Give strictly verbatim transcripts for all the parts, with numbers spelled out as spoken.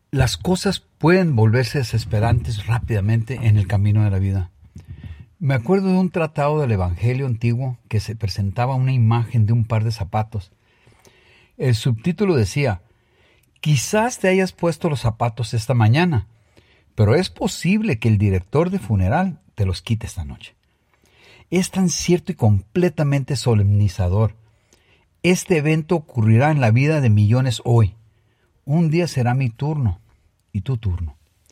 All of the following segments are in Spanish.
Las cosas pueden volverse desesperantes rápidamente en el camino de la vida. Me acuerdo de un tratado del Evangelio antiguo que se presentaba una imagen de un par de zapatos. El subtítulo decía: quizás te hayas puesto los zapatos esta mañana, pero es posible que el director de funeral te los quite esta noche. Es tan cierto y completamente solemnizador. Este evento ocurrirá en la vida de millones hoy. Un día será mi turno y tu turno.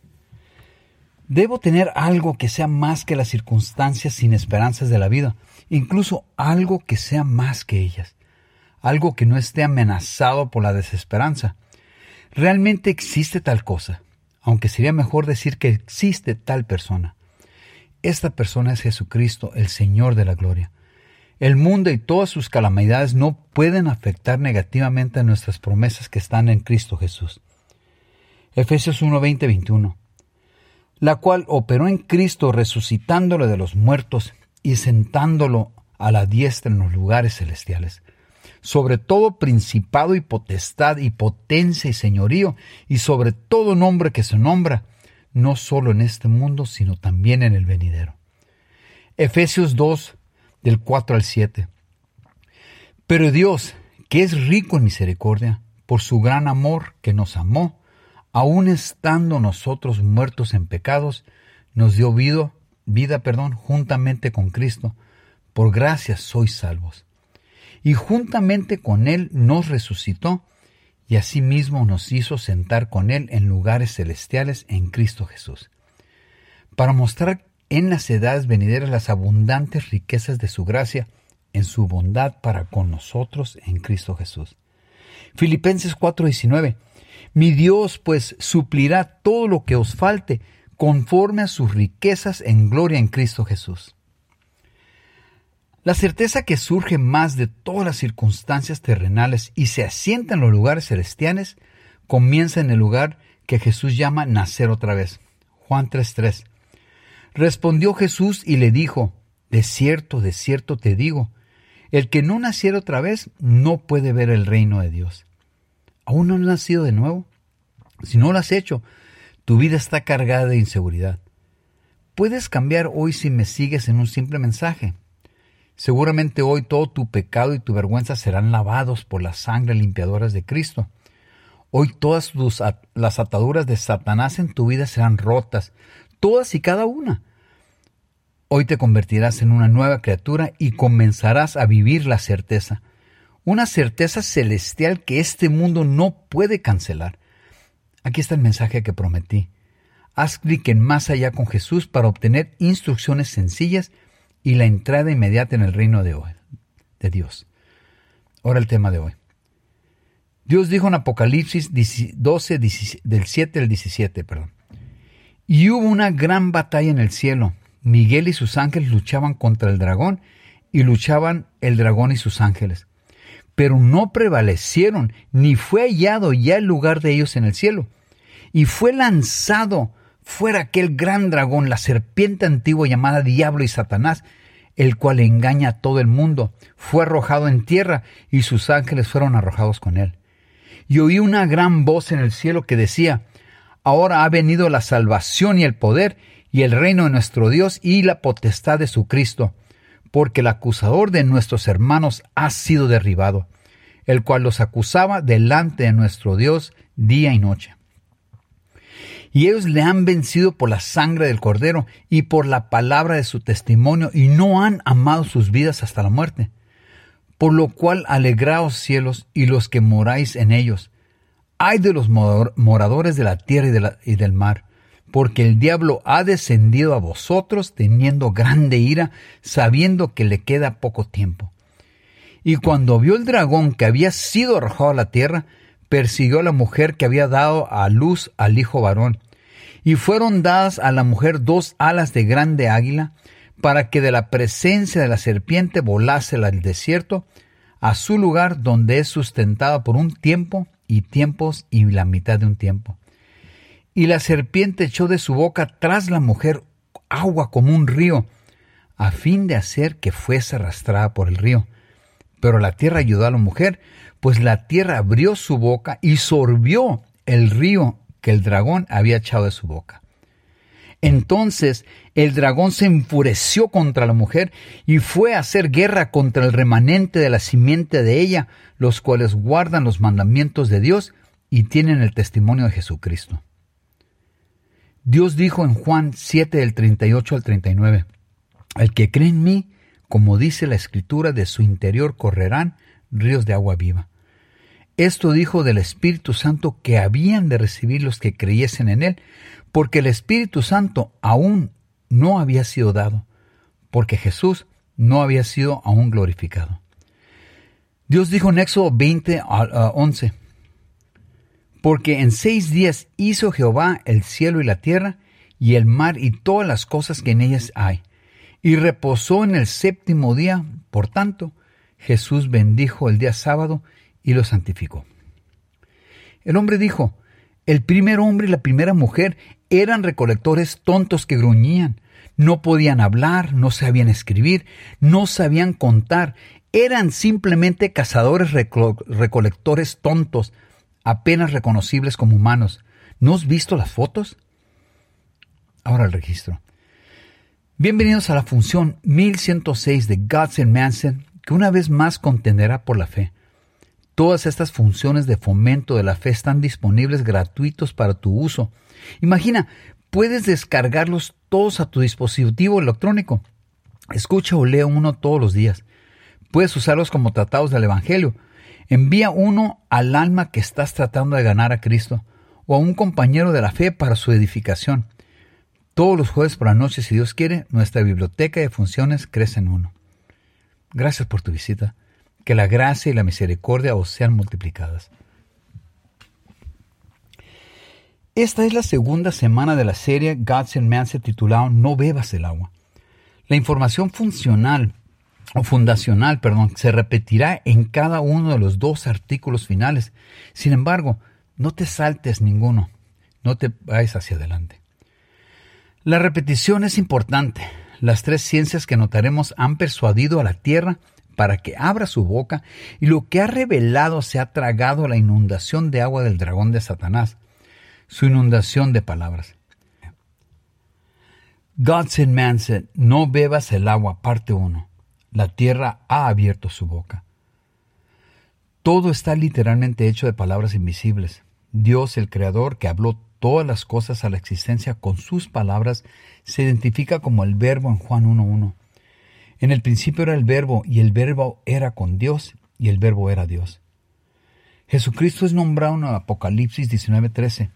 Debo tener algo que sea más que las circunstancias sin esperanzas de la vida, incluso algo que sea más que ellas, algo que no esté amenazado por la desesperanza. Realmente existe tal cosa, aunque sería mejor decir que existe tal persona. Esta persona es Jesucristo, el Señor de la gloria. El mundo y todas sus calamidades no pueden afectar negativamente a nuestras promesas que están en Cristo Jesús. Efesios uno, veinte, veintiuno. La cual operó en Cristo resucitándolo de los muertos y sentándolo a la diestra en los lugares celestiales, sobre todo principado y potestad y potencia y señorío, y sobre todo nombre que se nombra, no solo en este mundo, sino también en el venidero. Efesios dos, del cuatro al siete. Pero Dios, que es rico en misericordia, por su gran amor que nos amó, aun estando nosotros muertos en pecados, nos dio vida, vida, perdón, juntamente con Cristo. Por gracia sois salvos. Y juntamente con Él nos resucitó, y asimismo nos hizo sentar con Él en lugares celestiales en Cristo Jesús, para mostrar en las edades venideras las abundantes riquezas de su gracia en su bondad para con nosotros en Cristo Jesús. Filipenses cuatro, diecinueve. Mi Dios, pues, suplirá todo lo que os falte conforme a sus riquezas en gloria en Cristo Jesús. La certeza que surge más de todas las circunstancias terrenales y se asienta en los lugares celestiales comienza en el lugar que Jesús llama nacer otra vez. Juan tres, tres. Respondió Jesús y le dijo: de cierto, de cierto te digo, el que no naciera otra vez no puede ver el reino de Dios. ¿Aún no has nacido de nuevo? Si no lo has hecho, tu vida está cargada de inseguridad. Puedes cambiar hoy si me sigues en un simple mensaje. Seguramente hoy todo tu pecado y tu vergüenza serán lavados por la sangre limpiadora de Cristo. Hoy todas tus, las ataduras de Satanás en tu vida serán rotas, todas y cada una. Hoy te convertirás en una nueva criatura y comenzarás a vivir la certeza. Una certeza celestial que este mundo no puede cancelar. Aquí está el mensaje que prometí. Haz clic en Más Allá con Jesús para obtener instrucciones sencillas y la entrada inmediata en el reino de hoy, de Dios. Ahora el tema de hoy. Dios dijo en Apocalipsis doce, del siete al diecisiete, perdón. Y hubo una gran batalla en el cielo. Miguel y sus ángeles luchaban contra el dragón y luchaban el dragón y sus ángeles. Pero no prevalecieron, ni fue hallado ya el lugar de ellos en el cielo. Y fue lanzado fuera aquel gran dragón, la serpiente antigua llamada Diablo y Satanás, el cual engaña a todo el mundo. Fue arrojado en tierra y sus ángeles fueron arrojados con él. Y oí una gran voz en el cielo que decía: ahora ha venido la salvación y el poder y el reino de nuestro Dios y la potestad de su Cristo, porque el acusador de nuestros hermanos ha sido derribado, el cual los acusaba delante de nuestro Dios día y noche. Y ellos le han vencido por la sangre del Cordero y por la palabra de su testimonio, y no han amado sus vidas hasta la muerte. Por lo cual alegraos cielos y los que moráis en ellos. Ay de los moradores de la tierra y, de la, y del mar, porque el diablo ha descendido a vosotros teniendo grande ira, sabiendo que le queda poco tiempo. Y cuando vio el dragón que había sido arrojado a la tierra, persiguió a la mujer que había dado a luz al hijo varón. Y fueron dadas a la mujer dos alas de grande águila, para que de la presencia de la serpiente volase al desierto, a su lugar donde es sustentada por un tiempo y tiempos y la mitad de un tiempo. Y la serpiente echó de su boca tras la mujer agua como un río, a fin de hacer que fuese arrastrada por el río. Pero la tierra ayudó a la mujer, pues la tierra abrió su boca y sorbió el río que el dragón había echado de su boca. Entonces el dragón se enfureció contra la mujer y fue a hacer guerra contra el remanente de la simiente de ella, los cuales guardan los mandamientos de Dios y tienen el testimonio de Jesucristo. Dios dijo en Juan siete, del treinta y ocho al treinta y nueve, «El que cree en mí, como dice la Escritura, de su interior correrán ríos de agua viva». Esto dijo del Espíritu Santo que habían de recibir los que creyesen en él, porque el Espíritu Santo aún no había sido dado, porque Jesús no había sido aún glorificado. Dios dijo en Éxodo veinte, once, «Porque en seis días hizo Jehová el cielo y la tierra, y el mar y todas las cosas que en ellas hay, y reposó en el séptimo día. Por tanto, Jesús bendijo el día sábado y lo santificó». El hombre dijo, el primer hombre y la primera mujer eran recolectores tontos que gruñían. No podían hablar, no sabían escribir, no sabían contar. Eran simplemente cazadores reco- recolectores tontos, apenas reconocibles como humanos. ¿No has visto las fotos? Ahora el registro. Bienvenidos a la función mil ciento seis de Gods and Manson, que una vez más contenderá por la fe. Todas estas funciones de fomento de la fe están disponibles gratuitos para tu uso. Imagina, puedes descargarlos todos a tu dispositivo electrónico. Escucha o lee uno todos los días. Puedes usarlos como tratados del Evangelio. Envía uno al alma que estás tratando de ganar a Cristo o a un compañero de la fe para su edificación. Todos los jueves por la noche, si Dios quiere, nuestra biblioteca de funciones crece en uno. Gracias por tu visita. Que la gracia y la misericordia os sean multiplicadas. Esta es la segunda semana de la serie Gods and Manson titulado No bebas el agua. La información funcional o fundacional, perdón, se repetirá en cada uno de los dos artículos finales. Sin embargo, no te saltes ninguno. No te vayas hacia adelante. La repetición es importante. Las tres ciencias que notaremos han persuadido a la tierra para que abra su boca, y lo que ha revelado se ha tragado la inundación de agua del dragón de Satanás, su inundación de palabras. Gods and Manson, no bebas el agua, parte uno. La tierra ha abierto su boca. Todo está literalmente hecho de palabras invisibles. Dios, el Creador, que habló todas las cosas a la existencia con sus palabras, se identifica como el Verbo en Juan uno uno. En el principio era el Verbo, y el Verbo era con Dios, y el Verbo era Dios. Jesucristo es nombrado en Apocalipsis diecinueve trece.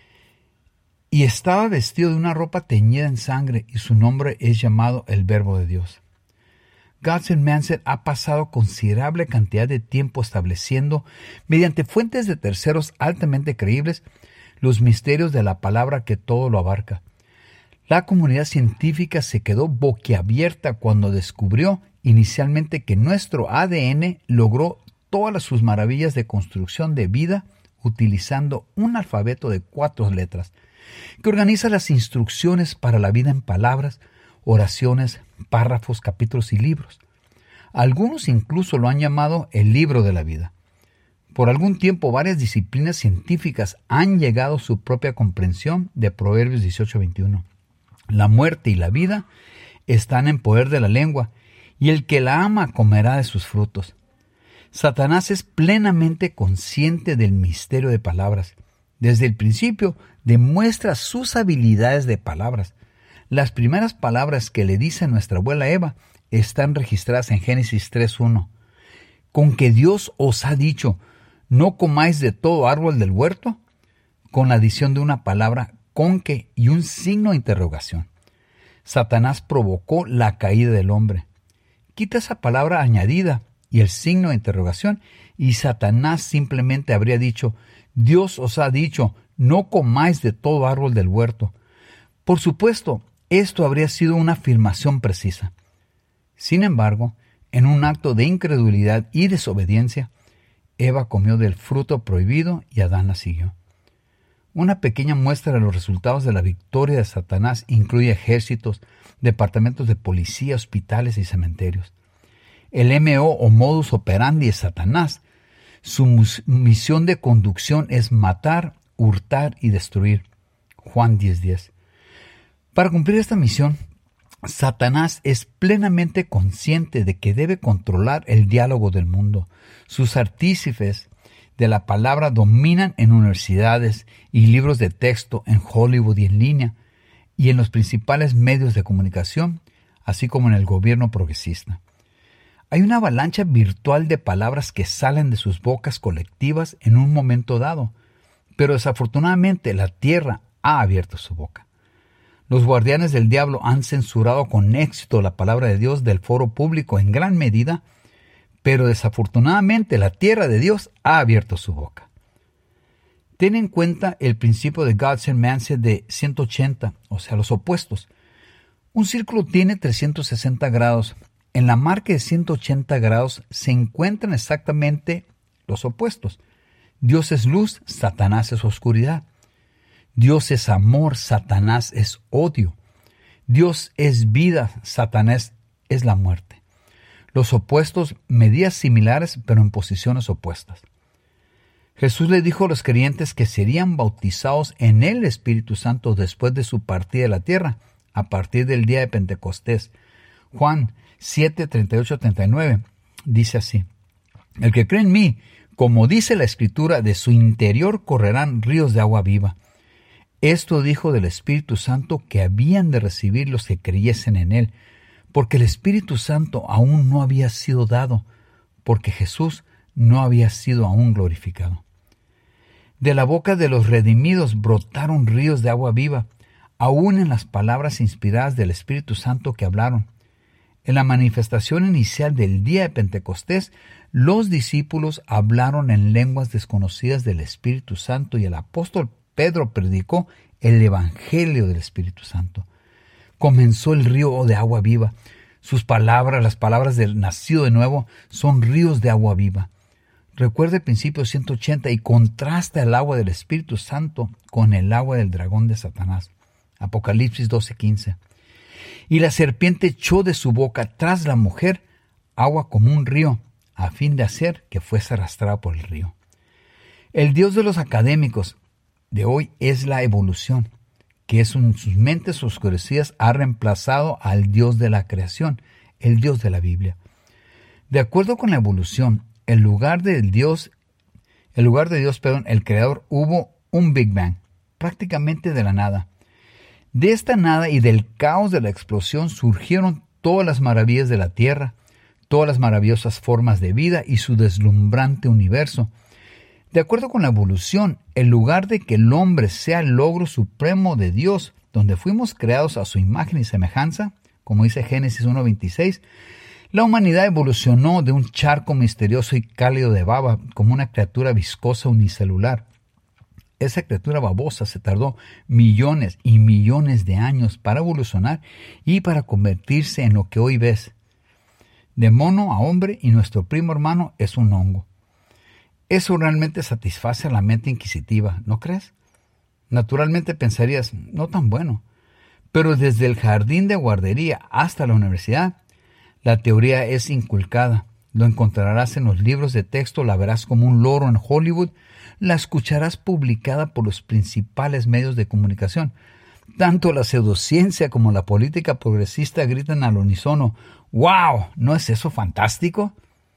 Y estaba vestido de una ropa teñida en sangre, y su nombre es llamado el Verbo de Dios. Gods and Manson ha pasado considerable cantidad de tiempo estableciendo, mediante fuentes de terceros altamente creíbles, los misterios de la palabra que todo lo abarca. La comunidad científica se quedó boquiabierta cuando descubrió inicialmente que nuestro A D N logró todas sus maravillas de construcción de vida utilizando un alfabeto de cuatro letras, que organiza las instrucciones para la vida en palabras, oraciones, párrafos, capítulos y libros. Algunos incluso lo han llamado el libro de la vida. Por algún tiempo varias disciplinas científicas han llegado a su propia comprensión de Proverbios dieciocho veintiuno. La muerte y la vida están en poder de la lengua, y el que la ama comerá de sus frutos. Satanás es plenamente consciente del misterio de palabras. Desde el principio demuestra sus habilidades de palabras. Las primeras palabras que le dice nuestra abuela Eva están registradas en Génesis tres uno. Con que Dios os ha dicho, no comáis de todo árbol del huerto, con la adición de una palabra con que y un signo de interrogación. Satanás provocó la caída del hombre. Quita esa palabra añadida y el signo de interrogación y Satanás simplemente habría dicho, Dios os ha dicho, no comáis de todo árbol del huerto. Por supuesto, esto habría sido una afirmación precisa. Sin embargo, en un acto de incredulidad y desobediencia, Eva comió del fruto prohibido y Adán la siguió. Una pequeña muestra de los resultados de la victoria de Satanás incluye ejércitos, departamentos de policía, hospitales y cementerios. El M O o modus operandi de Satanás, su misión de conducción es matar, hurtar y destruir. Juan diez diez. Para cumplir esta misión, Satanás es plenamente consciente de que debe controlar el diálogo del mundo. Sus artífices de la palabra dominan en universidades y libros de texto, en Hollywood y en línea, y en los principales medios de comunicación, así como en el gobierno progresista. Hay una avalancha virtual de palabras que salen de sus bocas colectivas en un momento dado, pero desafortunadamente la tierra ha abierto su boca. Los guardianes del diablo han censurado con éxito la palabra de Dios del foro público en gran medida, pero desafortunadamente la tierra de Dios ha abierto su boca. Ten en cuenta el principio de God's and Man's de ciento ochenta, o sea, los opuestos. Un círculo tiene trescientos sesenta grados. En la marca de ciento ochenta grados se encuentran exactamente los opuestos. Dios es luz, Satanás es oscuridad. Dios es amor, Satanás es odio. Dios es vida, Satanás es la muerte. Los opuestos, medidas similares, pero en posiciones opuestas. Jesús le dijo a los creyentes que serían bautizados en el Espíritu Santo después de su partida de la tierra, a partir del día de Pentecostés. Juan siete, treinta y ocho a treinta y nueve dice así: El que cree en mí, como dice la Escritura, de su interior correrán ríos de agua viva. Esto dijo del Espíritu Santo que habían de recibir los que creyesen en él, porque el Espíritu Santo aún no había sido dado, porque Jesús no había sido aún glorificado. De la boca de los redimidos brotaron ríos de agua viva, aún en las palabras inspiradas del Espíritu Santo que hablaron. En la manifestación inicial del día de Pentecostés, los discípulos hablaron en lenguas desconocidas del Espíritu Santo y el apóstol Pedro predicó el Evangelio del Espíritu Santo. Comenzó el río de agua viva. Sus palabras, las palabras del nacido de nuevo, son ríos de agua viva. Recuerda el principio ciento ochenta y contrasta el agua del Espíritu Santo con el agua del dragón de Satanás. Apocalipsis doce quince. Y la serpiente echó de su boca tras la mujer agua como un río, a fin de hacer que fuese arrastrada por el río. El Dios de los académicos de hoy es la evolución, que es en sus mentes oscurecidas ha reemplazado al Dios de la creación, el Dios de la Biblia. De acuerdo con la evolución, el lugar del Dios, el lugar de Dios, perdón, el Creador, hubo un Big Bang, prácticamente de la nada. De esta nada y del caos de la explosión surgieron todas las maravillas de la tierra, todas las maravillosas formas de vida y su deslumbrante universo. De acuerdo con la evolución, el lugar de que el hombre sea el logro supremo de Dios, donde fuimos creados a su imagen y semejanza, como dice Génesis uno veintiséis, la humanidad evolucionó de un charco misterioso y cálido de baba como una criatura viscosa unicelular. Esa criatura babosa se tardó millones y millones de años para evolucionar y para convertirse en lo que hoy ves. De mono a hombre, y nuestro primo hermano es un hongo. Eso realmente satisface a la mente inquisitiva, ¿no crees? Naturalmente pensarías, no tan bueno. Pero desde el jardín de guardería hasta la universidad, la teoría es inculcada. Lo encontrarás en los libros de texto, la verás como un loro en Hollywood, la escucharás publicada por los principales medios de comunicación. Tanto la pseudociencia como la política progresista gritan al unísono, ¡wow! ¿No es eso fantástico?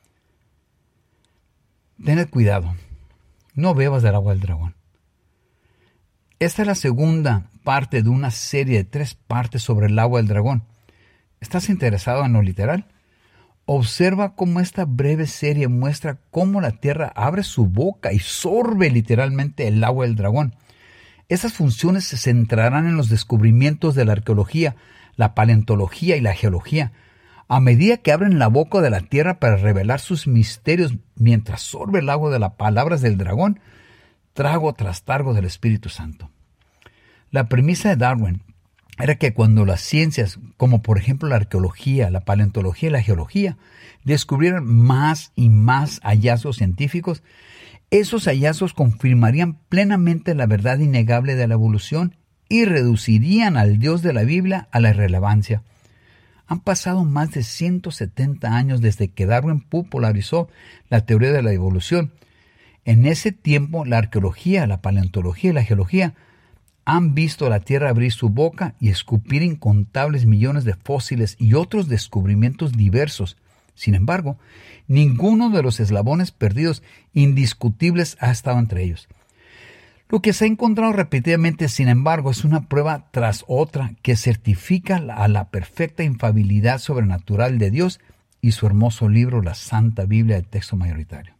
Tened cuidado, no bebas del agua del dragón. Esta es la segunda parte de una serie de tres partes sobre el agua del dragón. ¿Estás interesado en lo literal? Observa cómo esta breve serie muestra cómo la tierra abre su boca y sorbe literalmente el agua del dragón. Esas funciones se centrarán en los descubrimientos de la arqueología, la paleontología y la geología, a medida que abren la boca de la tierra para revelar sus misterios mientras sorbe el agua de las palabras del dragón, trago tras trago del Espíritu Santo. La premisa de Darwin era que cuando las ciencias, como por ejemplo la arqueología, la paleontología y la geología, descubrieran más y más hallazgos científicos, esos hallazgos confirmarían plenamente la verdad innegable de la evolución y reducirían al Dios de la Biblia a la irrelevancia. Han pasado más de ciento setenta años desde que Darwin popularizó la teoría de la evolución. En ese tiempo, la arqueología, la paleontología y la geología han visto la Tierra abrir su boca y escupir incontables millones de fósiles y otros descubrimientos diversos. Sin embargo, ninguno de los eslabones perdidos indiscutibles ha estado entre ellos. Lo que se ha encontrado repetidamente, sin embargo, es una prueba tras otra que certifica a la perfecta infalibilidad sobrenatural de Dios y su hermoso libro, la Santa Biblia de texto mayoritario.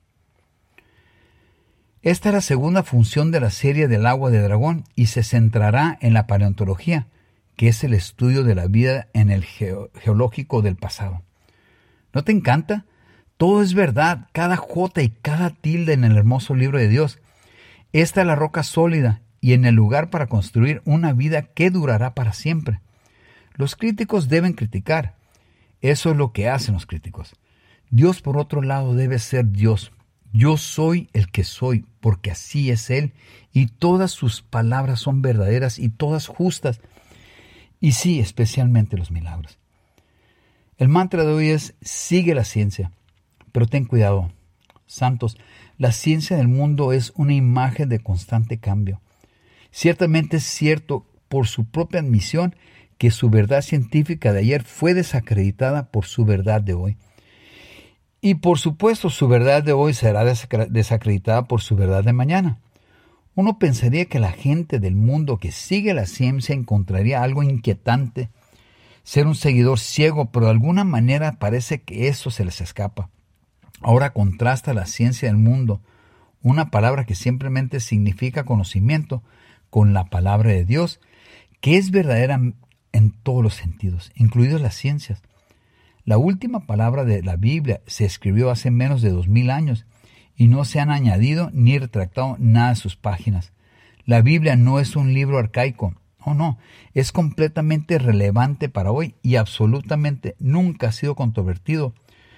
Esta es la segunda función de la serie del agua de dragón y se centrará en la paleontología, que es el estudio de la vida en el geo- geológico del pasado. ¿No te encanta? Todo es verdad, cada jota y cada tilde en el hermoso libro de Dios. Esta es la roca sólida y en el lugar para construir una vida que durará para siempre. Los críticos deben criticar. Eso es lo que hacen los críticos. Dios, por otro lado, debe ser Dios. Yo soy el que soy, porque así es Él, y todas sus palabras son verdaderas y todas justas. Y sí, especialmente los milagros. El mantra de hoy es: sigue la ciencia, pero ten cuidado. Santos, la ciencia del mundo es una imagen de constante cambio. Ciertamente es cierto por su propia admisión que su verdad científica de ayer fue desacreditada por su verdad de hoy. Y por supuesto su verdad de hoy será desacreditada por su verdad de mañana. Uno pensaría que la gente del mundo que sigue la ciencia encontraría algo inquietante, ser un seguidor ciego, pero de alguna manera parece que eso se les escapa. Ahora contrasta la ciencia del mundo, una palabra que simplemente significa conocimiento, con la palabra de Dios, que es verdadera en todos los sentidos, incluidas las ciencias. La última palabra de la Biblia se escribió hace menos de dos mil años y no se han añadido ni retractado nada de sus páginas. La Biblia no es un libro arcaico, oh no, es completamente relevante para hoy y absolutamente nunca ha sido controvertido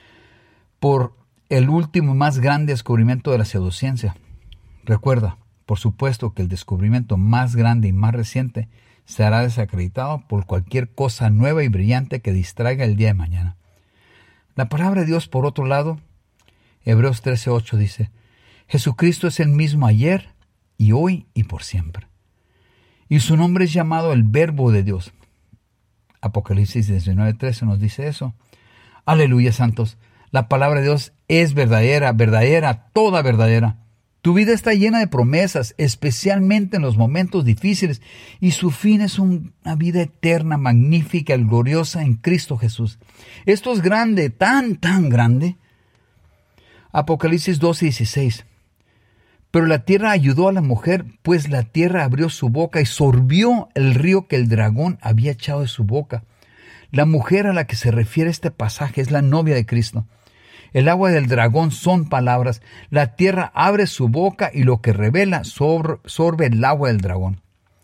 por el último más grande descubrimiento de la pseudociencia. Recuerda, por supuesto, que el descubrimiento más grande y más reciente será desacreditado por cualquier cosa nueva y brillante que distraiga el día de mañana. La palabra de Dios, por otro lado, Hebreos trece ocho dice: Jesucristo es el mismo ayer y hoy y por siempre. Y su nombre es llamado el Verbo de Dios. Apocalipsis diecinueve trece nos dice eso. Aleluya, santos. La palabra de Dios es verdadera, verdadera, toda verdadera. Tu vida está llena de promesas, especialmente en los momentos difíciles, y su fin es una vida eterna, magnífica, gloriosa en Cristo Jesús. Esto es grande, tan, tan grande. Apocalipsis doce dieciséis. Pero la tierra ayudó a la mujer, pues la tierra abrió su boca y sorbió el río que el dragón había echado de su boca. La mujer a la que se refiere este pasaje es la novia de Cristo. El agua del dragón son palabras. La tierra abre su boca y lo que revela sorbe, sorbe el agua del dragón.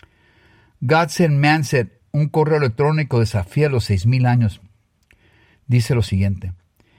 Godsen Manset, un correo electrónico, desafía los seis mil años. Dice lo siguiente.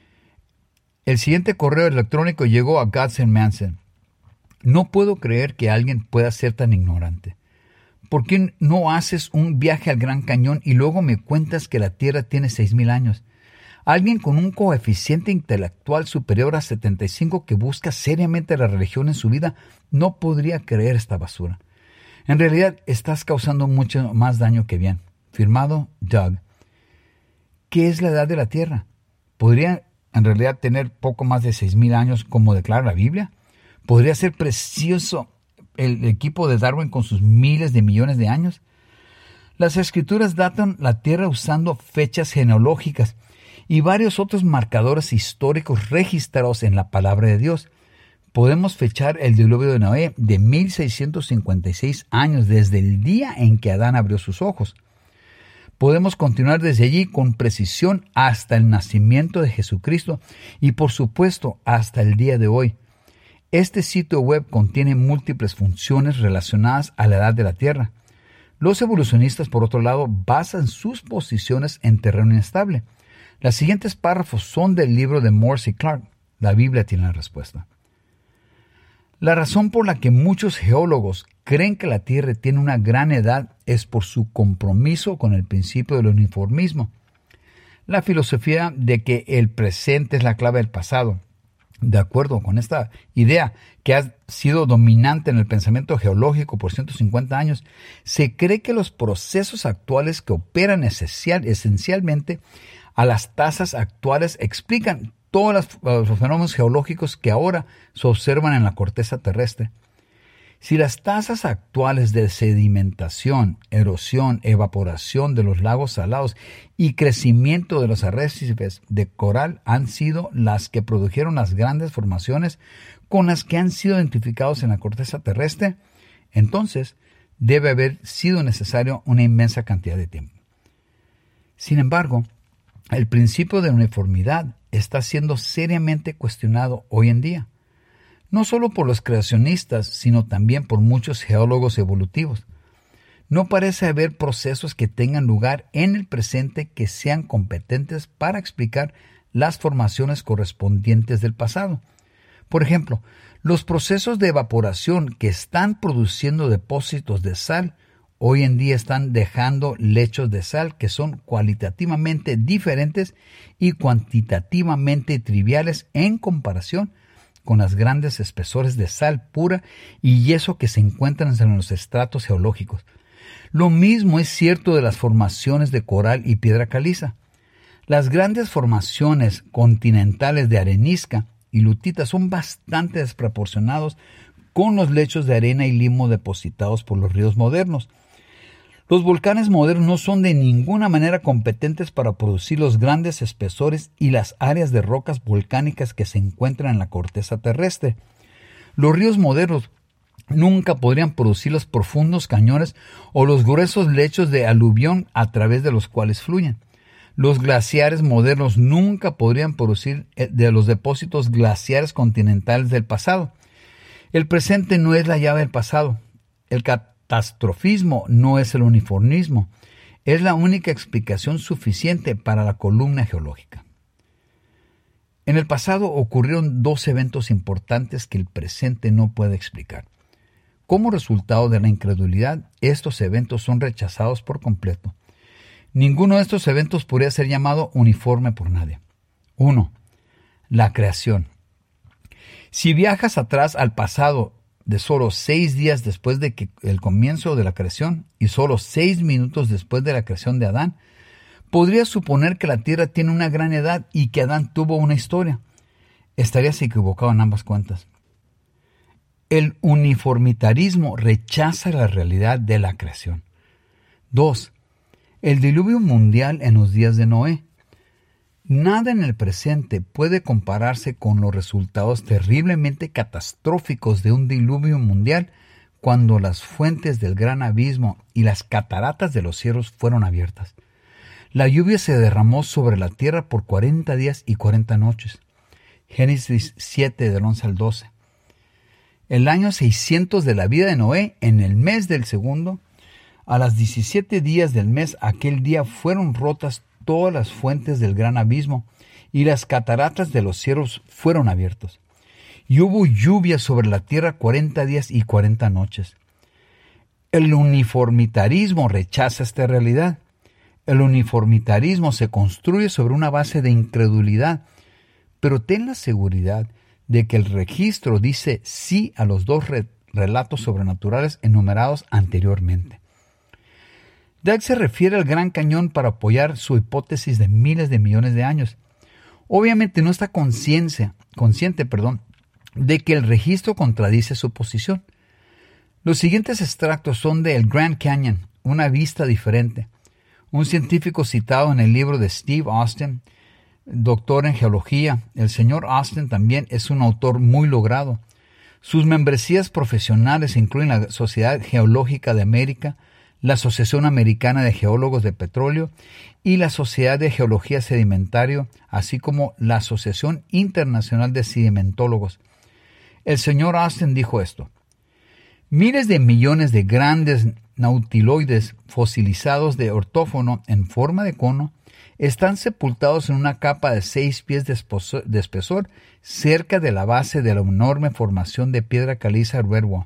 El siguiente correo electrónico llegó a Godsen Manset. No puedo creer que alguien pueda ser tan ignorante. ¿Por qué no haces un viaje al Gran Cañón y luego me cuentas que la Tierra tiene seis mil años? Alguien con un coeficiente intelectual superior a setenta y cinco que busca seriamente la religión en su vida no podría creer esta basura. En realidad estás causando mucho más daño que bien. Firmado Doug. ¿Qué es la edad de la Tierra? ¿Podría en realidad tener poco más de seis mil años como declara la Biblia? ¿Podría ser precioso el equipo de Darwin con sus miles de millones de años? Las escrituras datan la Tierra usando fechas genealógicas y varios otros marcadores históricos registrados en la palabra de Dios. Podemos fechar el diluvio de Noé de mil seiscientos cincuenta y seis años desde el día en que Adán abrió sus ojos. Podemos continuar desde allí con precisión hasta el nacimiento de Jesucristo y por supuesto hasta el día de hoy. Este sitio web contiene múltiples funciones relacionadas a la edad de la Tierra. Los evolucionistas, por otro lado, basan sus posiciones en terreno inestable. Los siguientes párrafos son del libro de Morse y Clark. La Biblia tiene la respuesta. La razón por la que muchos geólogos creen que la Tierra tiene una gran edad es por su compromiso con el principio del uniformismo. La filosofía de que el presente es la clave del pasado. De acuerdo con esta idea que ha sido dominante en el pensamiento geológico por ciento cincuenta años, se cree que los procesos actuales que operan esencial, esencialmente a las tasas actuales explican todos los, los fenómenos geológicos que ahora se observan en la corteza terrestre. Si las tasas actuales de sedimentación, erosión, evaporación de los lagos salados y crecimiento de los arrecifes de coral han sido las que produjeron las grandes formaciones con las que han sido identificados en la corteza terrestre, entonces debe haber sido necesario una inmensa cantidad de tiempo. Sin embargo, el principio de uniformidad está siendo seriamente cuestionado hoy en día, no solo por los creacionistas, sino también por muchos geólogos evolutivos. No parece haber procesos que tengan lugar en el presente que sean competentes para explicar las formaciones correspondientes del pasado. Por ejemplo, los procesos de evaporación que están produciendo depósitos de sal hoy en día están dejando lechos de sal que son cualitativamente diferentes y cuantitativamente triviales en comparación con los grandes espesores de sal pura y yeso que se encuentran en los estratos geológicos. Lo mismo es cierto de las formaciones de coral y piedra caliza. Las grandes formaciones continentales de arenisca y lutita son bastante desproporcionados con los lechos de arena y limo depositados por los ríos modernos. Los volcanes modernos no son de ninguna manera competentes para producir los grandes espesores y las áreas de rocas volcánicas que se encuentran en la corteza terrestre. Los ríos modernos nunca podrían producir los profundos cañones o los gruesos lechos de aluvión a través de los cuales fluyen. Los glaciares modernos nunca podrían producir de los depósitos glaciares continentales del pasado. El presente no es la llave del pasado. El catastrofismo no es el uniformismo. Es la única explicación suficiente para la columna geológica. En el pasado ocurrieron dos eventos importantes que el presente no puede explicar. Como resultado de la incredulidad, estos eventos son rechazados por completo. Ninguno de estos eventos podría ser llamado uniforme por nadie. uno. La creación. Si viajas atrás al pasado de solo seis días después de que el comienzo de la creación y solo seis minutos después de la creación de Adán, podrías suponer que la Tierra tiene una gran edad y que Adán tuvo una historia. Estarías equivocado en ambas cuentas. El uniformitarismo rechaza la realidad de la creación. dos. El diluvio mundial en los días de Noé. Nada en el presente puede compararse con los resultados terriblemente catastróficos de un diluvio mundial cuando las fuentes del gran abismo y las cataratas de los cielos fueron abiertas. La lluvia se derramó sobre la tierra por cuarenta días y cuarenta noches. Génesis siete, del once al doce. El año seiscientos de la vida de Noé, en el mes del segundo, a las diecisiete días del mes, aquel día fueron rotas todas las fuentes del gran abismo y las cataratas de los cielos fueron abiertos. Y hubo lluvia sobre la tierra cuarenta días y cuarenta noches. El uniformitarismo rechaza esta realidad. El uniformitarismo se construye sobre una base de incredulidad, pero ten la seguridad de que el registro dice sí a los dos re- relatos sobrenaturales enumerados anteriormente. Doug se refiere al Gran Cañón para apoyar su hipótesis de miles de millones de años. Obviamente no está consciente, consciente perdón, de que el registro contradice su posición. Los siguientes extractos son de el Grand Canyon, una vista diferente. Un científico citado en el libro de Steve Austin, doctor en geología. El señor Austin también es un autor muy logrado. Sus membresías profesionales incluyen la Sociedad Geológica de América, la Asociación Americana de Geólogos de Petróleo y la Sociedad de Geología Sedimentario, así como la Asociación Internacional de Sedimentólogos. El señor Austin dijo esto: miles de millones de grandes nautiloides fosilizados de ortófono en forma de cono están sepultados en una capa de seis pies de espesor cerca de la base de la enorme formación de piedra caliza Redwood.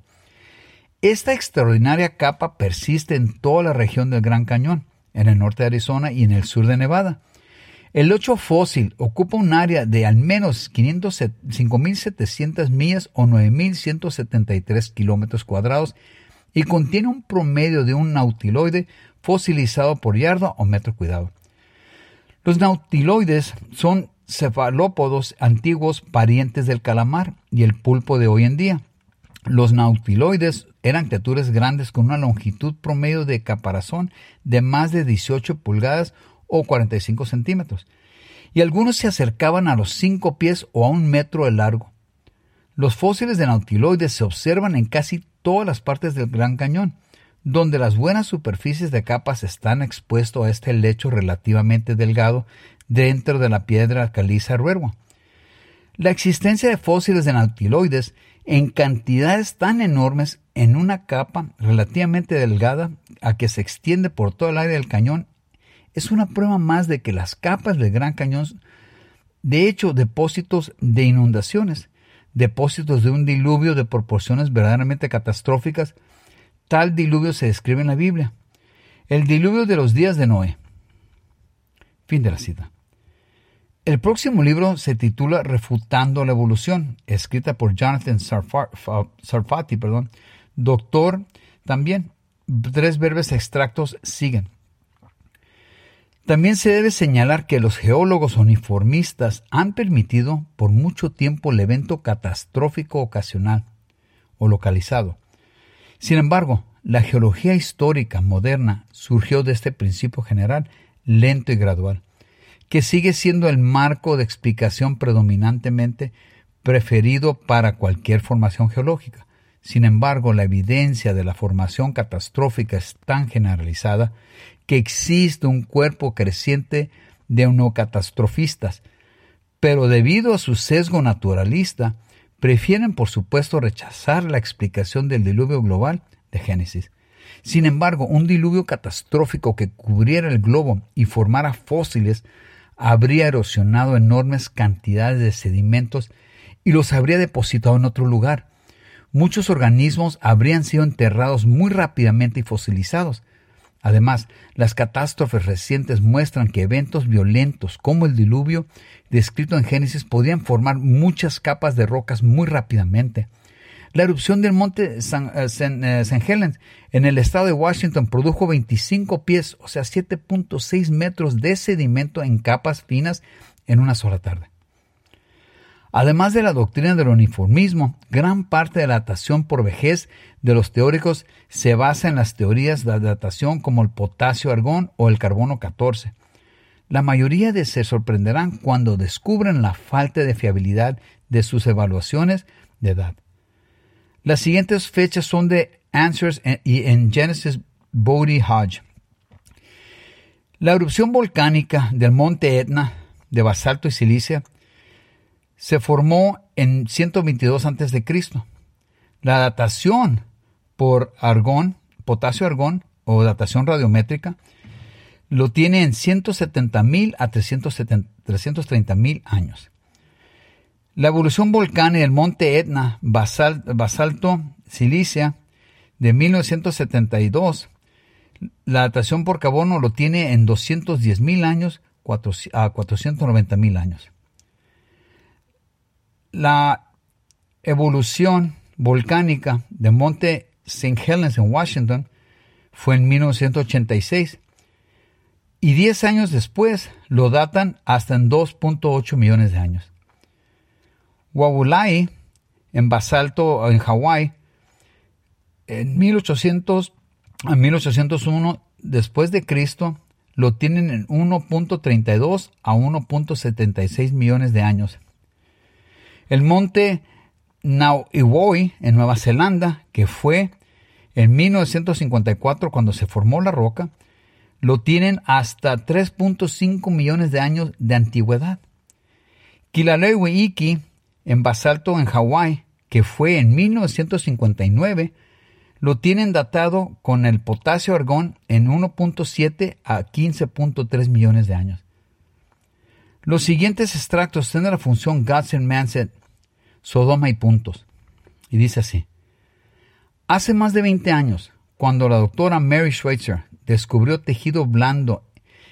Esta extraordinaria capa persiste en toda la región del Gran Cañón, en el norte de Arizona y en el sur de Nevada. El lecho fósil ocupa un área de al menos cinco mil setecientas millas o nueve mil ciento setenta y tres kilómetros cuadrados y contiene un promedio de un nautiloide fosilizado por yarda o metro cuadrado. Los nautiloides son cefalópodos antiguos parientes del calamar y el pulpo de hoy en día. Los nautiloides eran criaturas grandes con una longitud promedio de caparazón de más de dieciocho pulgadas o cuarenta y cinco centímetros, y algunos se acercaban a los cinco pies o a un metro de largo. Los fósiles de nautiloides se observan en casi todas las partes del Gran Cañón, donde las buenas superficies de capas están expuestos a este lecho relativamente delgado dentro de la piedra caliza Ruerwa. La existencia de fósiles de nautiloides en cantidades tan enormes en una capa relativamente delgada a que se extiende por todo el área del cañón es una prueba más de que las capas del Gran Cañón, de hecho, depósitos de inundaciones, depósitos de un diluvio de proporciones verdaderamente catastróficas. Tal diluvio se describe en la Biblia. El diluvio de los días de Noé. Fin de la cita. El próximo libro se titula Refutando la Evolución, escrita por Jonathan Sarfati, perdón, doctor también. Tres breves extractos siguen. También se debe señalar que los geólogos uniformistas han permitido por mucho tiempo el evento catastrófico ocasional o localizado. Sin embargo, la geología histórica moderna surgió de este principio general, lento y gradual, que sigue siendo el marco de explicación predominantemente preferido para cualquier formación geológica. Sin embargo, la evidencia de la formación catastrófica es tan generalizada que existe un cuerpo creciente de neocatastrofistas, pero debido a su sesgo naturalista, prefieren por supuesto rechazar la explicación del diluvio global de Génesis. Sin embargo, un diluvio catastrófico que cubriera el globo y formara fósiles habría erosionado enormes cantidades de sedimentos y los habría depositado en otro lugar. Muchos organismos habrían sido enterrados muy rápidamente y fosilizados. Además, las catástrofes recientes muestran que eventos violentos como el diluvio descrito en Génesis podían formar muchas capas de rocas muy rápidamente. La erupción del monte San, uh, San, uh, San Helens en el estado de Washington produjo veinticinco pies, o sea, siete punto seis metros de sedimento en capas finas en una sola tarde. Además de la doctrina del uniformismo, gran parte de la datación por vejez de los teóricos se basa en las teorías de datación como el potasio-argón o el carbono catorce. La mayoría de se sorprenderán cuando descubran la falta de fiabilidad de sus evaluaciones de edad. Las siguientes fechas son de Answers y en Genesis Bodie Hodge. La erupción volcánica del monte Etna de basalto y silicia se formó en ciento veintidós antes de Cristo. La datación por argón, potasio-argón o datación radiométrica lo tiene en ciento setenta mil a trescientos treinta mil años. La evolución volcánica del monte Etna, basal, basalto, silicia, de mil novecientos setenta y dos, la datación por carbono lo tiene en doscientos diez mil años a cuatrocientos noventa mil años. La evolución volcánica del monte Saint Helens en Washington fue en mil novecientos ochenta y seis y diez años después lo datan hasta en dos punto ocho millones de años. Waulai en basalto en Hawái en mil ochocientos a mil ochocientos uno después de Cristo lo tienen en uno punto treinta y dos a uno punto setenta y seis millones de años. El monte Nauiwoi en Nueva Zelanda, que fue en mil novecientos cincuenta y cuatro cuando se formó la roca, lo tienen hasta tres punto cinco millones de años de antigüedad. Kilauea en basalto en Hawái, que fue en mil novecientos cincuenta y nueve, lo tienen datado con el potasio-argón en uno punto siete a quince punto tres millones de años. Los siguientes extractos son de la función Goldson-Manset, Sodoma y puntos. Y dice así: hace más de veinte años, cuando la doctora Mary Schweitzer descubrió tejido blando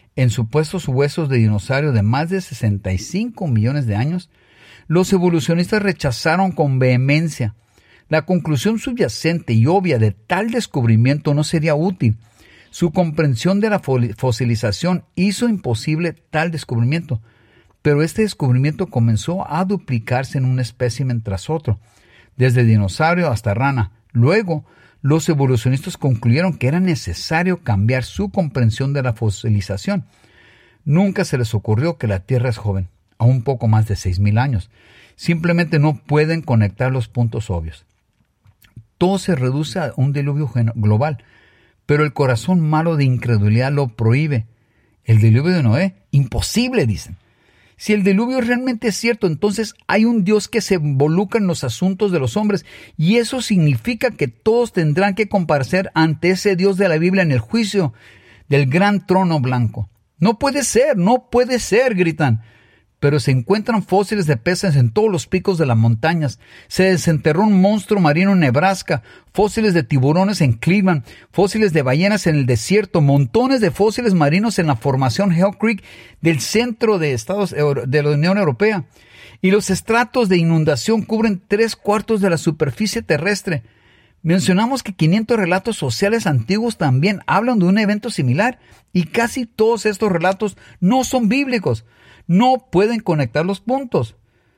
en supuestos huesos de dinosaurios de más de sesenta y cinco millones de años, los evolucionistas rechazaron con vehemencia. La conclusión subyacente y obvia de tal descubrimiento no sería útil. Su comprensión de la fosilización hizo imposible tal descubrimiento, pero este descubrimiento comenzó a duplicarse en un espécimen tras otro, desde dinosaurio hasta rana. Luego, los evolucionistas concluyeron que era necesario cambiar su comprensión de la fosilización. Nunca se les ocurrió que la Tierra es joven, a un poco más de seis mil años. Simplemente no pueden conectar los puntos obvios. Todo se reduce a un diluvio global, pero el corazón malo de incredulidad lo prohíbe. El diluvio de Noé, imposible, dicen. Si el diluvio realmente es cierto, entonces hay un Dios que se involucra en los asuntos de los hombres, y eso significa que todos tendrán que comparecer ante ese Dios de la Biblia en el juicio del gran trono blanco. No puede ser, no puede ser, gritan. Pero se encuentran fósiles de peces en todos los picos de las montañas. Se desenterró un monstruo marino en Nebraska, fósiles de tiburones en Cleveland, fósiles de ballenas en el desierto, montones de fósiles marinos en la formación Hell Creek del centro de Estados de la Unión Europea. Y los estratos de inundación cubren tres cuartos de la superficie terrestre. Mencionamos que quinientos relatos sociales antiguos también hablan de un evento similar, y casi todos estos relatos no son bíblicos. No pueden conectar los puntos.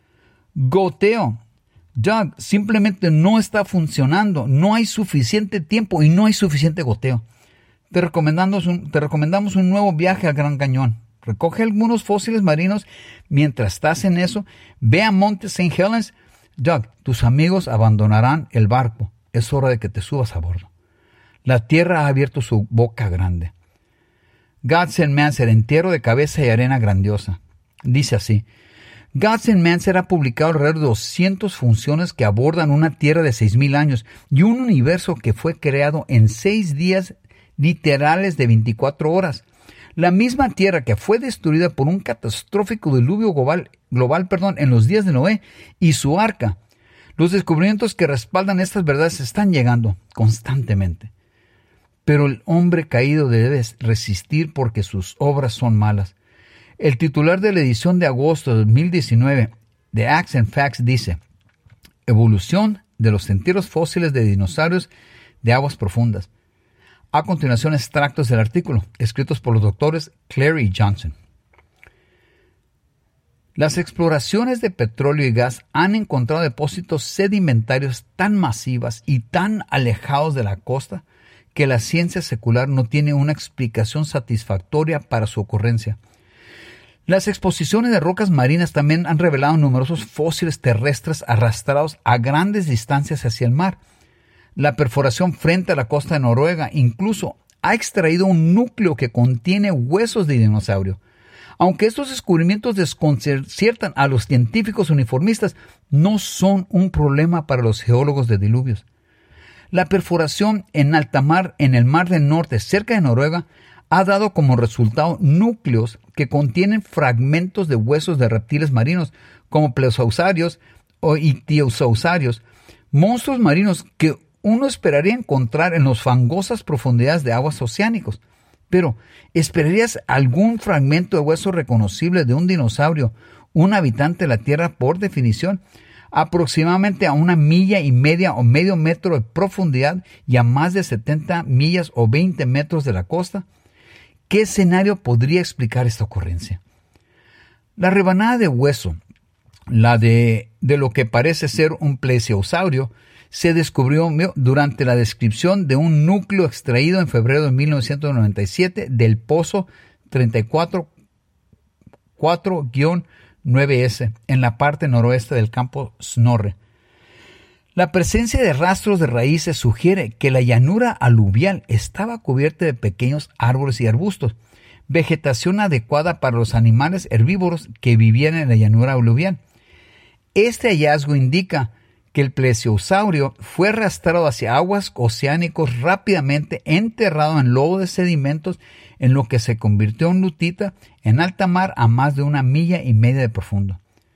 Goteo. Doug, simplemente no está funcionando. No hay suficiente tiempo y no hay suficiente goteo. Te recomendamos un, te recomendamos un nuevo viaje al Gran Cañón. Recoge algunos fósiles marinos. Mientras estás en eso, ve a Monte Saint Helens. Doug, tus amigos abandonarán el barco. Es hora de que te subas a bordo. La tierra ha abierto su boca grande. Gods and Manser, entierro de cabeza y arena grandiosa. Dice así: Gods and Manser ha publicado alrededor de doscientas funciones que abordan una tierra de seis mil años y un universo que fue creado en seis días literales de veinticuatro horas. La misma tierra que fue destruida por un catastrófico diluvio global, global perdón, en los días de Noé y su arca. Los descubrimientos que respaldan estas verdades están llegando constantemente. Pero el hombre caído debe resistir porque sus obras son malas. El titular de la edición de agosto de dos mil diecinueve de Acts and Facts dice: Evolución de los entierros fósiles de dinosaurios de aguas profundas. A continuación, extractos del artículo, escritos por los doctores Clary y Johnson. Las exploraciones de petróleo y gas han encontrado depósitos sedimentarios tan masivas y tan alejados de la costa que la ciencia secular no tiene una explicación satisfactoria para su ocurrencia. Las exposiciones de rocas marinas también han revelado numerosos fósiles terrestres arrastrados a grandes distancias hacia el mar. La perforación frente a la costa de Noruega incluso ha extraído un núcleo que contiene huesos de dinosaurio. Aunque estos descubrimientos desconciertan a los científicos uniformistas, no son un problema para los geólogos de diluvios. La perforación en alta mar en el Mar del Norte, cerca de Noruega, ha dado como resultado núcleos que contienen fragmentos de huesos de reptiles marinos, como plesiosaurios o ictiosaurios, monstruos marinos que uno esperaría encontrar en las fangosas profundidades de aguas oceánicos. Pero, ¿esperarías algún fragmento de hueso reconocible de un dinosaurio, un habitante de la Tierra por definición, aproximadamente a una milla y media o medio metro de profundidad y a más de setenta millas o veinte metros de la costa? ¿Qué escenario podría explicar esta ocurrencia? La rebanada de hueso, la de, de lo que parece ser un plesiosaurio, se descubrió durante la descripción de un núcleo extraído en febrero de mil novecientos noventa y siete del pozo treinta y cuatro cuatro guion nueve ese en la parte noroeste del campo Snorre. La presencia de rastros de raíces sugiere que la llanura aluvial estaba cubierta de pequeños árboles y arbustos, vegetación adecuada para los animales herbívoros que vivían en la llanura aluvial. Este hallazgo indica que el plesiosaurio fue arrastrado hacia aguas oceánicos rápidamente, enterrado en lodo de sedimentos, en lo que se convirtió en lutita en alta mar a más de una milla y media de profundo.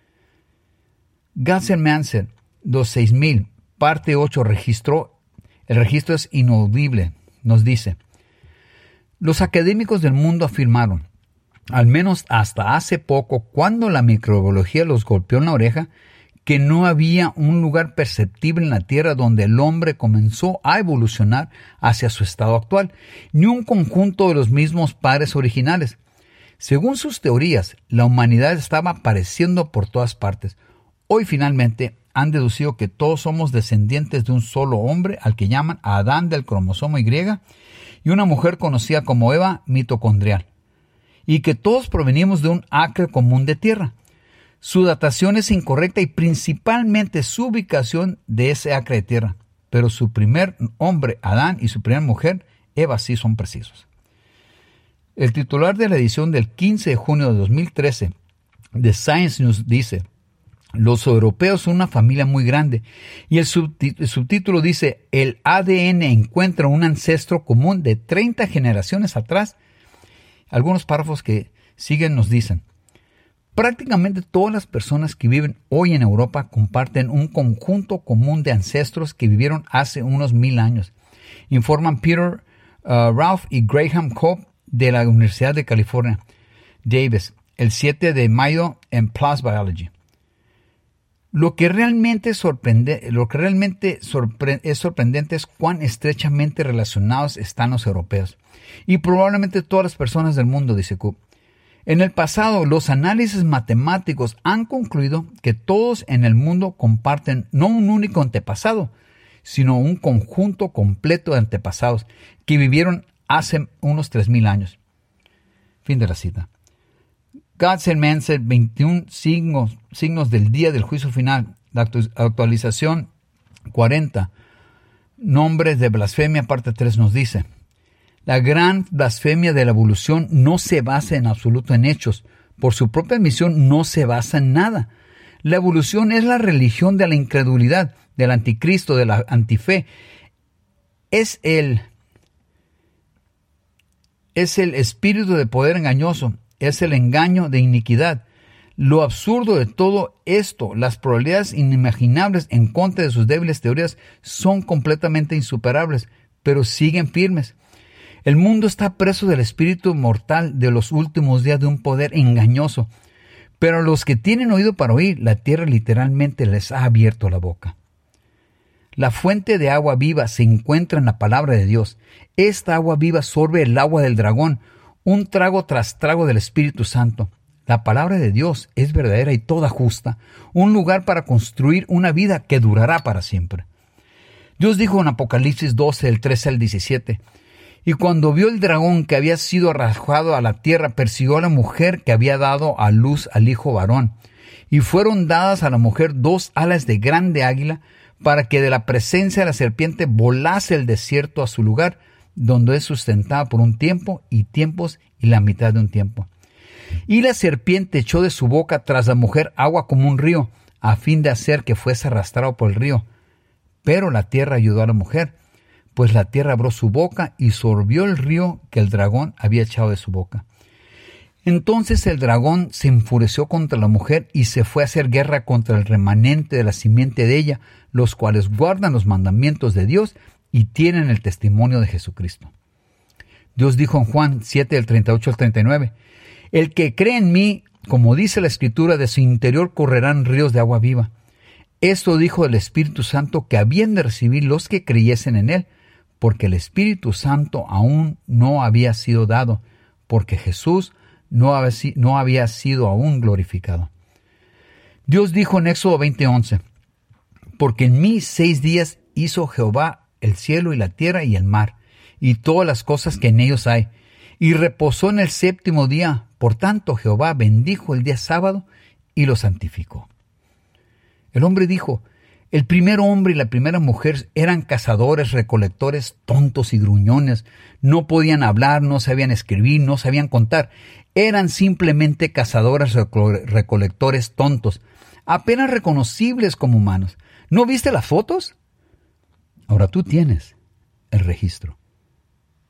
Gods and Manser dos seis mil, parte ocho, registró, el registro es inaudible, nos dice: los académicos del mundo afirmaron, al menos hasta hace poco, cuando la microbiología los golpeó en la oreja, que no había un lugar perceptible en la Tierra donde el hombre comenzó a evolucionar hacia su estado actual, ni un conjunto de los mismos padres originales. Según sus teorías, la humanidad estaba apareciendo por todas partes. Hoy finalmente han deducido que todos somos descendientes de un solo hombre, al que llaman Adán del cromosoma Y, y una mujer conocida como Eva mitocondrial, y que todos provenimos de un acre común de tierra. Su datación es incorrecta y principalmente su ubicación de ese acre de tierra, pero su primer hombre, Adán, y su primera mujer, Eva, sí son precisos. El titular de la edición del quince de junio de dos mil trece de Science News dice: los europeos son una familia muy grande, y el, subtí- el subtítulo dice: el A D N encuentra un ancestro común de treinta generaciones atrás. Algunos párrafos que siguen nos dicen: prácticamente todas las personas que viven hoy en Europa comparten un conjunto común de ancestros que vivieron hace unos mil años, informan Peter uh, Ralph y Graham Cobb de la Universidad de California, Davis, el siete de mayo en PLOS Biology. Lo que realmente, sorprende, lo que realmente sorpre- es sorprendente es cuán estrechamente relacionados están los europeos, y probablemente todas las personas del mundo, dice Cobb. En el pasado, los análisis matemáticos han concluido que todos en el mundo comparten no un único antepasado, sino un conjunto completo de antepasados que vivieron hace unos tres mil años. Fin de la cita. God Said, Man Said, veintiún signos, signos del día del juicio final. La actualización cuarenta, nombres de blasfemia, parte tres, nos dice: la gran blasfemia de la evolución no se basa en absoluto en hechos. Por su propia admisión no se basa en nada. La evolución es la religión de la incredulidad, del anticristo, de la antife. Es el, es el espíritu de poder engañoso. Es el engaño de iniquidad. Lo absurdo de todo esto, las probabilidades inimaginables en contra de sus débiles teorías son completamente insuperables, pero siguen firmes. El mundo está preso del espíritu mortal de los últimos días de un poder engañoso, pero a los que tienen oído para oír, la tierra literalmente les ha abierto la boca. La fuente de agua viva se encuentra en la palabra de Dios. Esta agua viva sorbe el agua del dragón, un trago tras trago del Espíritu Santo. La palabra de Dios es verdadera y toda justa, un lugar para construir una vida que durará para siempre. Dios dijo en Apocalipsis doce, del trece al diecisiete, y cuando vio el dragón que había sido arrojado a la tierra, persiguió a la mujer que había dado a luz al hijo varón, y fueron dadas a la mujer dos alas de grande águila, para que de la presencia de la serpiente volase el desierto a su lugar, donde es sustentada por un tiempo y tiempos y la mitad de un tiempo. Y la serpiente echó de su boca tras la mujer agua como un río, a fin de hacer que fuese arrastrado por el río. Pero la tierra ayudó a la mujer, pues la tierra abrió su boca y sorbió el río que el dragón había echado de su boca. Entonces el dragón se enfureció contra la mujer y se fue a hacer guerra contra el remanente de la simiente de ella, los cuales guardan los mandamientos de Dios y tienen el testimonio de Jesucristo. Dios dijo en Juan siete, del treinta y ocho al treinta y nueve, el que cree en mí, como dice la Escritura, de su interior correrán ríos de agua viva. Esto dijo el Espíritu Santo que habían de recibir los que creyesen en él, porque el Espíritu Santo aún no había sido dado, porque Jesús no había, no había sido aún glorificado. Dios dijo en Éxodo veinte, once, porque en mí seis días hizo Jehová el cielo y la tierra y el mar, y todas las cosas que en ellos hay, y reposó en el séptimo día. Por tanto, Jehová bendijo el día sábado y lo santificó. El hombre dijo, el primer hombre y la primera mujer eran cazadores, recolectores, tontos y gruñones. No podían hablar, no sabían escribir, no sabían contar. Eran simplemente cazadores, recolectores tontos, apenas reconocibles como humanos. ¿No viste las fotos? Ahora tú tienes el registro.